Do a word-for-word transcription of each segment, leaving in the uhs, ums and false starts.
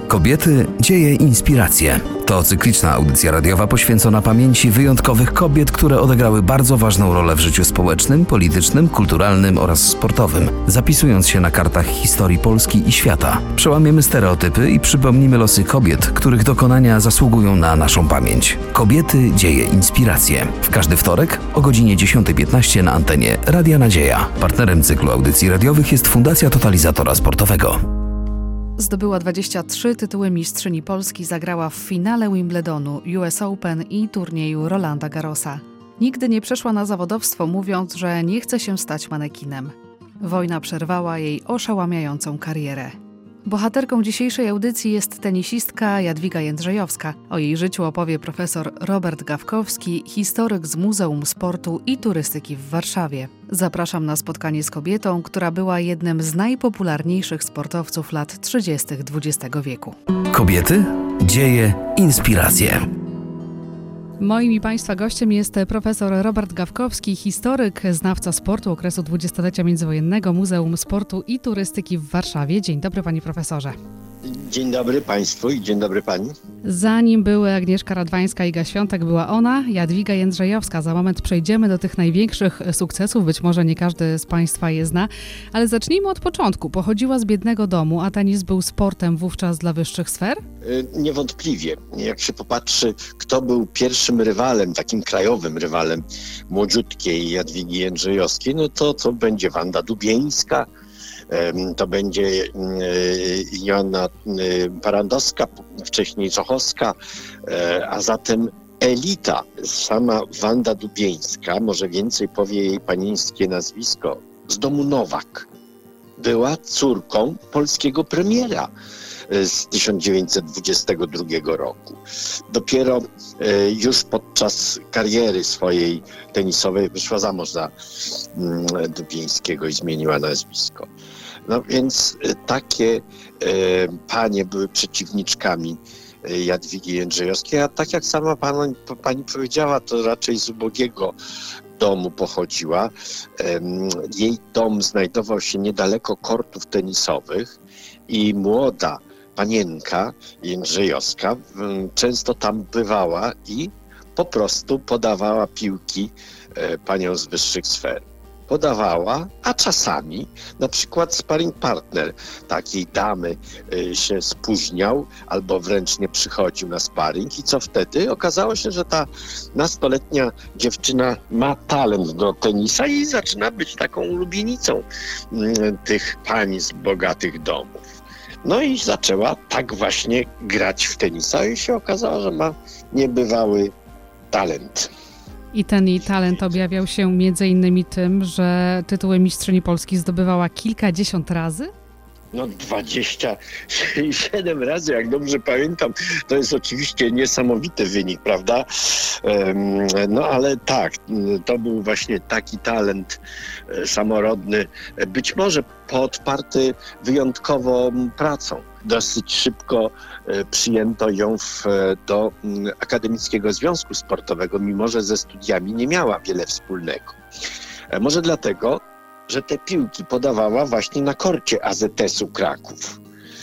Kobiety, dzieje, inspiracje. To cykliczna audycja radiowa poświęcona pamięci wyjątkowych kobiet, które odegrały bardzo ważną rolę w życiu społecznym, politycznym, kulturalnym oraz sportowym, zapisując się na kartach historii Polski i świata. Przełamiemy stereotypy i przypomnimy losy kobiet, których dokonania zasługują na naszą pamięć. Kobiety, dzieje, inspiracje. W każdy wtorek o godzinie dziesiąta piętnaście na antenie Radia Nadzieja. Partnerem cyklu audycji radiowych jest Fundacja Totalizatora Sportowego. Zdobyła dwadzieścia trzy tytuły mistrzyni Polski, zagrała w finale Wimbledonu, U S Open i turnieju Rolanda Garrosa. Nigdy nie przeszła na zawodowstwo, mówiąc, że nie chce się stać manekinem. Wojna przerwała jej oszałamiającą karierę. Bohaterką dzisiejszej audycji jest tenisistka Jadwiga Jędrzejowska. O jej życiu opowie profesor Robert Gawkowski, historyk z Muzeum Sportu i Turystyki w Warszawie. Zapraszam na spotkanie z kobietą, która była jednym z najpopularniejszych sportowców lat trzydziestych dwudziestego wieku. Kobiety, dzieje, inspiracje. Moim i Państwa gościem jest profesor Robert Gawkowski, historyk, znawca sportu okresu dwudziestolecia międzywojennego, Muzeum Sportu i Turystyki w Warszawie. Dzień dobry, panie profesorze. Dzień dobry Państwu i dzień dobry Pani. Zanim były Agnieszka Radwańska i Iga Świątek, była ona, Jadwiga Jędrzejowska. Za moment przejdziemy do tych największych sukcesów, być może nie każdy z Państwa je zna, ale zacznijmy od początku. Pochodziła z biednego domu, a tenis był sportem wówczas dla wyższych sfer? Niewątpliwie. Jak się popatrzy, kto był pierwszym rywalem, takim krajowym rywalem młodziutkiej Jadwigi Jędrzejowskiej, no to to będzie Wanda Dubieńska, to będzie Joanna Parandowska, wcześniej Czochowska, a zatem elita, sama Wanda Dubieńska, może więcej powie jej panieńskie nazwisko, z domu Nowak, była córką polskiego premiera z tysiąc dziewięćset dwudziestego drugiego roku. Dopiero już podczas kariery swojej tenisowej wyszła za mąż za Dubieńskiego i zmieniła nazwisko. No więc takie e, panie były przeciwniczkami Jadwigi Jędrzejowskiej, a tak jak sama pani, pani powiedziała, to raczej z ubogiego domu pochodziła. E, jej dom znajdował się niedaleko kortów tenisowych i młoda panienka Jędrzejowska często tam bywała i po prostu podawała piłki e, paniom z wyższych sfer. Podawała, a czasami na przykład sparring partner takiej damy y, się spóźniał albo wręcz nie przychodził na sparring i co wtedy? Okazało się, że ta nastoletnia dziewczyna ma talent do tenisa i zaczyna być taką ulubienicą y, tych pań z bogatych domów. No i zaczęła tak właśnie grać w tenisa i się okazało, że ma niebywały talent. I ten jej talent objawiał się między innymi tym, że tytuły mistrzyni Polski zdobywała kilkadziesiąt razy? No dwadzieścia siedem razy, jak dobrze pamiętam. To jest oczywiście niesamowity wynik, prawda? No ale tak, to był właśnie taki talent samorodny, być może podparty wyjątkowo pracą. Dosyć szybko przyjęto ją w, do Akademickiego Związku Sportowego, mimo że ze studiami nie miała wiele wspólnego. Może dlatego, że te piłki podawała właśnie na korcie A Z S-u Kraków.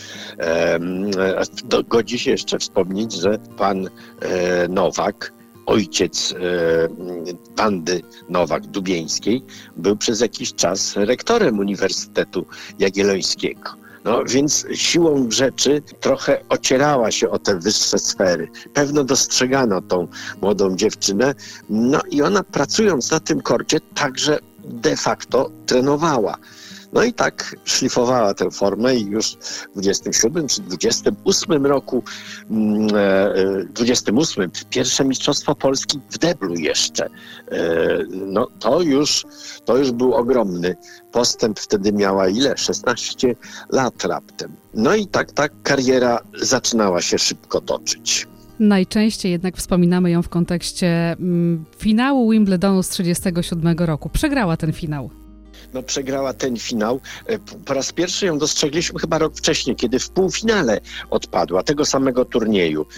E, godzi się jeszcze wspomnieć, że pan e, Nowak, ojciec e, Wandy Nowak-Dubieńskiej, był przez jakiś czas rektorem Uniwersytetu Jagiellońskiego. No więc siłą rzeczy trochę ocierała się o te wyższe sfery. Pewno dostrzegano tą młodą dziewczynę, no i ona pracując na tym korcie także de facto trenowała. No i tak szlifowała tę formę i już w dwudziestym siódmym czy dwudziestym ósmym roku, dwudziestym ósmym pierwsze Mistrzostwo Polski w deblu jeszcze. No to już, to już był ogromny postęp. Wtedy miała ile? szesnaście lat raptem. No i tak, tak kariera zaczynała się szybko toczyć. Najczęściej jednak wspominamy ją w kontekście mm, finału Wimbledonu z trzydziestego siódmego roku. Przegrała ten finał. No, przegrała ten finał. Po raz pierwszy ją dostrzegliśmy chyba rok wcześniej, kiedy w półfinale odpadła tego samego turnieju.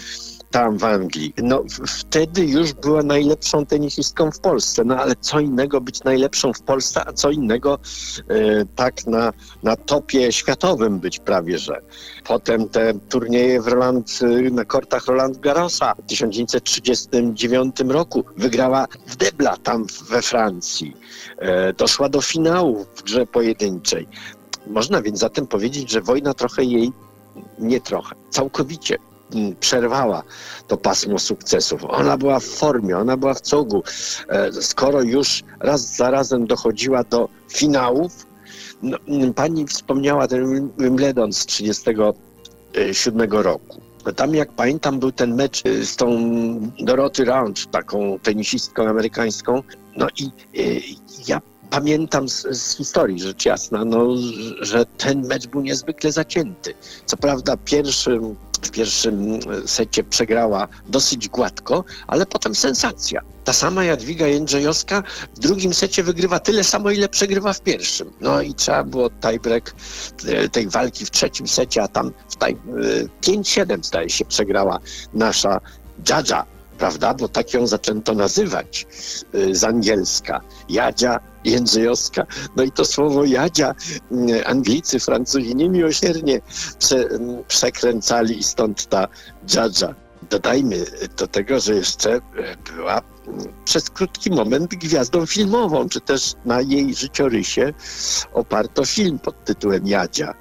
tam w Anglii. No w- wtedy już była najlepszą tenisistką w Polsce, no ale co innego być najlepszą w Polsce, a co innego e, tak na, na topie światowym być prawie, że. Potem te turnieje w Roland, na kortach Roland Garrosa w tysiąc dziewięćset trzydziestym dziewiątym roku wygrała w Debla tam we Francji. E, doszła do finału w grze pojedynczej. Można więc zatem powiedzieć, że wojna trochę jej, nie trochę, całkowicie mm, przerwała to pasmo sukcesów. Ona była w formie, ona była w cogu. E, skoro już raz za razem dochodziła do finałów, no, mm, pani wspomniała ten Wimbledon z trzydziestego siódmego roku. Tam, jak pamiętam, był ten mecz y, z tą Dorothy Round, taką tenisistką amerykańską. No i y, ja pamiętam z, z historii, rzecz jasna, no, że ten mecz był niezwykle zacięty. Co prawda pierwszym, w pierwszym secie przegrała dosyć gładko, ale potem sensacja. Ta sama Jadwiga Jędrzejowska w drugim secie wygrywa tyle samo, ile przegrywa w pierwszym. No i trzeba było tiebreak tej walki w trzecim secie, a tam w taj, pięć siedem zdaje się przegrała nasza Jadzia, prawda? Bo tak ją zaczęto nazywać y, z angielska. Jadzia Jędrzejowska. No i to słowo Jadzia y, Anglicy, Francuzi niemiłosiernie prze, y, przekręcali i stąd ta Jadzia. Dodajmy do tego, że jeszcze y, była y, przez krótki moment gwiazdą filmową, czy też na jej życiorysie oparto film pod tytułem Jadzia.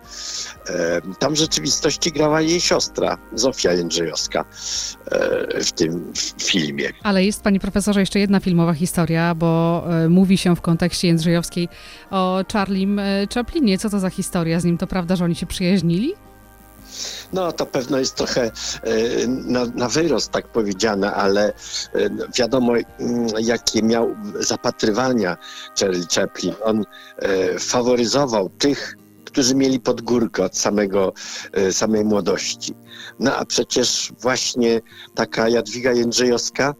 Tam w rzeczywistości grała jej siostra, Zofia Jędrzejowska, w tym filmie. Ale jest, panie profesorze, jeszcze jedna filmowa historia, bo e, mówi się w kontekście Jędrzejowskiej o Charlim e, Chaplinie. Co to za historia z nim? To prawda, że oni się przyjaźnili? No to pewno jest trochę e, na, na wyrost tak powiedziane, ale e, wiadomo m, jakie miał zapatrywania Charlie Chaplin. On e, faworyzował tych, którzy mieli pod górkę od samego, samej młodości. No a przecież właśnie taka Jadwiga Jędrzejowska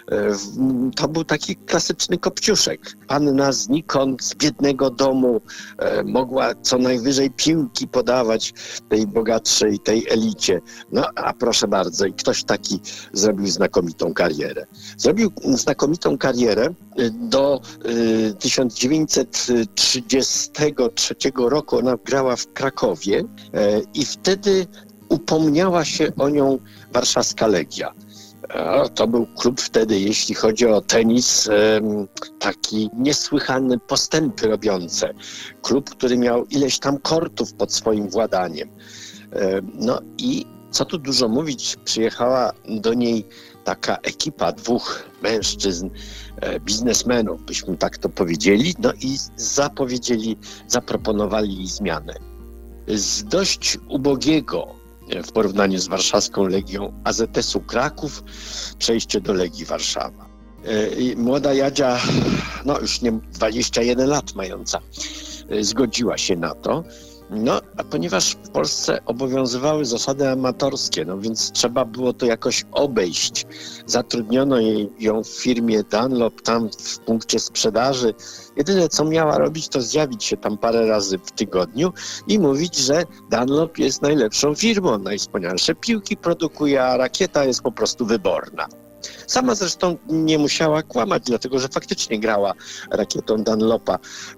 to był taki klasyczny kopciuszek. Panna znikąd, z biednego domu, mogła co najwyżej piłki podawać tej bogatszej, tej elicie. No a proszę bardzo, i ktoś taki zrobił znakomitą karierę. Zrobił znakomitą karierę do tysiąc dziewięćset trzydziestego trzeciego roku. Ona grała w Krakowie i wtedy upomniała się o nią warszawska Legia. To był klub wtedy, jeśli chodzi o tenis, taki niesłychane postępy robiące. Klub, który miał ileś tam kortów pod swoim władaniem. No i co tu dużo mówić, przyjechała do niej taka ekipa dwóch mężczyzn, biznesmenów, byśmy tak to powiedzieli, no i zapowiedzieli, zaproponowali jej zmianę. Z dość ubogiego w porównaniu z warszawską Legią A Z S-u Kraków przejście do Legii Warszawa. Młoda Jadzia, no już nie dwadzieścia jeden lat mająca, zgodziła się na to. No, a ponieważ w Polsce obowiązywały zasady amatorskie, no więc trzeba było to jakoś obejść. Zatrudniono jej, ją w firmie Dunlop tam w punkcie sprzedaży. Jedyne, co miała robić, to zjawić się tam parę razy w tygodniu i mówić, że Dunlop jest najlepszą firmą, najwspanialsze piłki produkuje, a rakieta jest po prostu wyborna. Sama zresztą nie musiała kłamać, dlatego że faktycznie grała rakietą Dunlopa.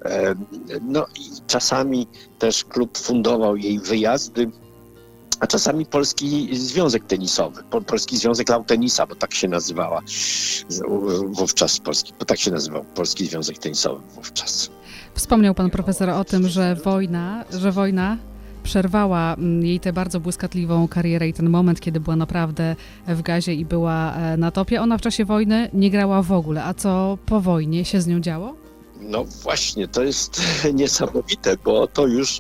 No i czasami też klub fundował jej wyjazdy, a czasami Polski Związek Tenisowy, Polski Związek Lautenisa, bo tak się nazywała wówczas Polski, bo tak się nazywał Polski Związek Tenisowy wówczas. Wspomniał pan profesor o tym, że wojna, że wojna przerwała jej tę bardzo błyskotliwą karierę i ten moment, kiedy była naprawdę w gazie i była na topie. Ona w czasie wojny nie grała w ogóle. A co po wojnie się z nią działo? No właśnie, to jest niesamowite, bo to już,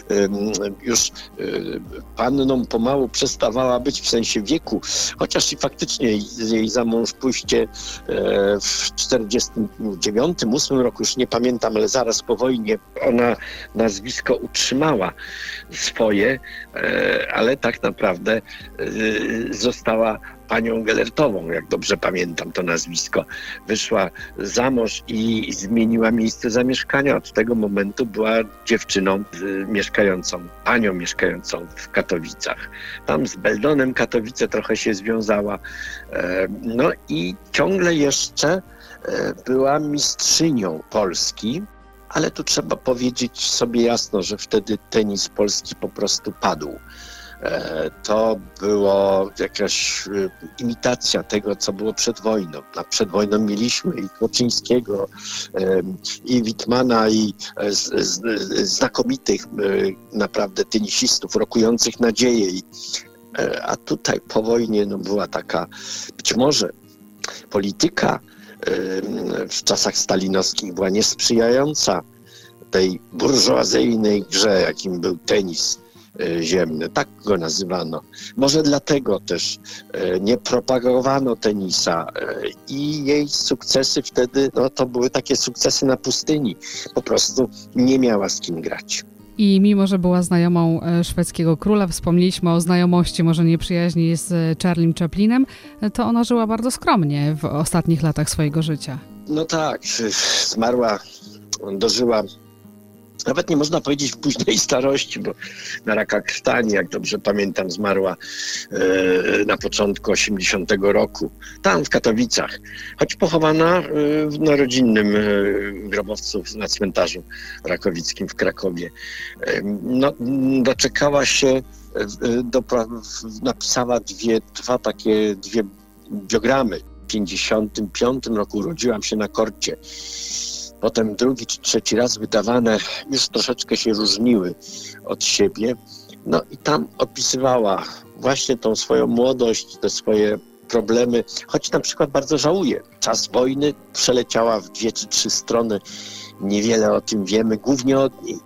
już panną pomału przestawała być w sensie wieku, chociaż i faktycznie jej za mąż pójście w czterdziestym dziewiątym, ósmym roku, już nie pamiętam, ale zaraz po wojnie ona nazwisko utrzymała swoje, ale tak naprawdę została panią Gellertową, jak dobrze pamiętam to nazwisko. Wyszła za mąż i zmieniła miejsce zamieszkania. Od tego momentu była dziewczyną y, mieszkającą, panią mieszkającą w Katowicach. Tam z Beldonem Katowice trochę się związała. E, no i ciągle jeszcze e, była mistrzynią Polski, ale tu trzeba powiedzieć sobie jasno, że wtedy tenis polski po prostu padł. To była jakaś imitacja tego, co było przed wojną. Przed wojną mieliśmy i Kłoczyńskiego, i Wittmana, i znakomitych naprawdę tenisistów, rokujących nadzieję. A tutaj po wojnie no, była taka, być może polityka w czasach stalinowskich była niesprzyjająca tej burżuazyjnej grze, jakim był tenis ziemny, tak go nazywano. Może dlatego też nie propagowano tenisa i jej sukcesy wtedy, no to były takie sukcesy na pustyni. Po prostu nie miała z kim grać. I mimo, że była znajomą szwedzkiego króla, wspomnieliśmy o znajomości, może nie przyjaźni z Charliem Chaplinem, to ona żyła bardzo skromnie w ostatnich latach swojego życia. No tak, zmarła, dożyła, nawet nie można powiedzieć w późnej starości, bo na raka krtani, jak dobrze pamiętam, zmarła e, na początku osiemdziesiątego roku, tam w Katowicach, choć pochowana e, na rodzinnym e, grobowcu na cmentarzu rakowickim w Krakowie. E, no, doczekała się, e, do, napisała dwie, dwa takie, dwie biogramy. W pięćdziesiątym piątym roku urodziłam się na korcie. Potem drugi czy trzeci raz wydawane już troszeczkę się różniły od siebie. No i tam opisywała właśnie tą swoją młodość, te swoje problemy, choć na przykład bardzo żałuje. Czas wojny przeleciała w dwie czy trzy strony. Niewiele o tym wiemy, głównie od niej.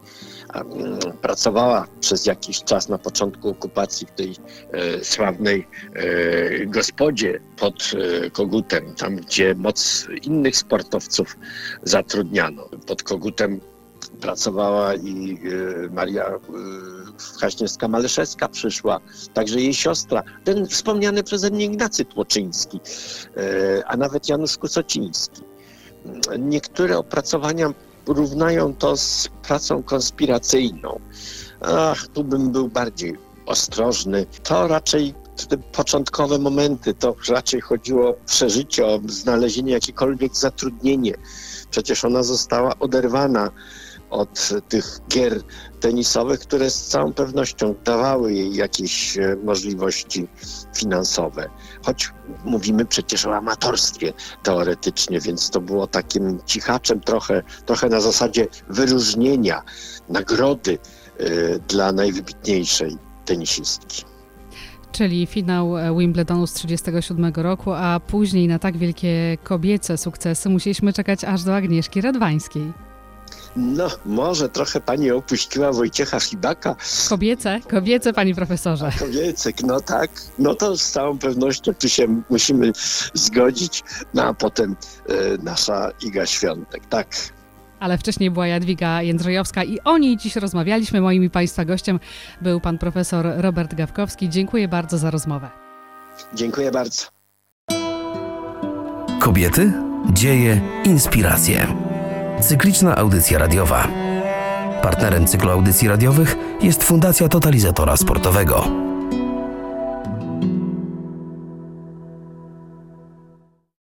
Pracowała przez jakiś czas na początku okupacji w tej e, sławnej e, gospodzie pod e, Kogutem, tam gdzie moc innych sportowców zatrudniano. Pod Kogutem pracowała i e, Maria e, Kaźniewska-Maleszewska przyszła, także jej siostra, ten wspomniany przeze mnie Ignacy Tłoczyński, e, a nawet Janusz Kusociński. Niektóre opracowania równają to z pracą konspiracyjną. Ach, tu bym był bardziej ostrożny. To raczej te początkowe momenty, to raczej chodziło o przeżycie, o znalezienie jakiekolwiek zatrudnienie. Przecież ona została oderwana od tych gier tenisowych, które z całą pewnością dawały jej jakieś możliwości finansowe. Choć mówimy przecież o amatorstwie teoretycznie, więc to było takim cichaczem trochę, trochę na zasadzie wyróżnienia, nagrody y, dla najwybitniejszej tenisistki. Czyli finał Wimbledonu z trzydziestego siódmego roku, a później na tak wielkie kobiece sukcesy musieliśmy czekać aż do Agnieszki Radwańskiej. No, może trochę pani opuściła Wojciecha Chibaka. Kobiece? Kobiece, pani profesorze. A kobiecek, no tak. No to z całą pewnością tu się musimy zgodzić. No a potem y, nasza Iga Świątek, tak. Ale wcześniej była Jadwiga Jędrzejowska i o niej dziś rozmawialiśmy. Moim i państwa gościem był pan profesor Robert Gawkowski. Dziękuję bardzo za rozmowę. Dziękuję bardzo. Kobiety, dzieje, inspiracje. Cykliczna audycja radiowa. Partnerem cyklu audycji radiowych jest Fundacja Totalizatora Sportowego.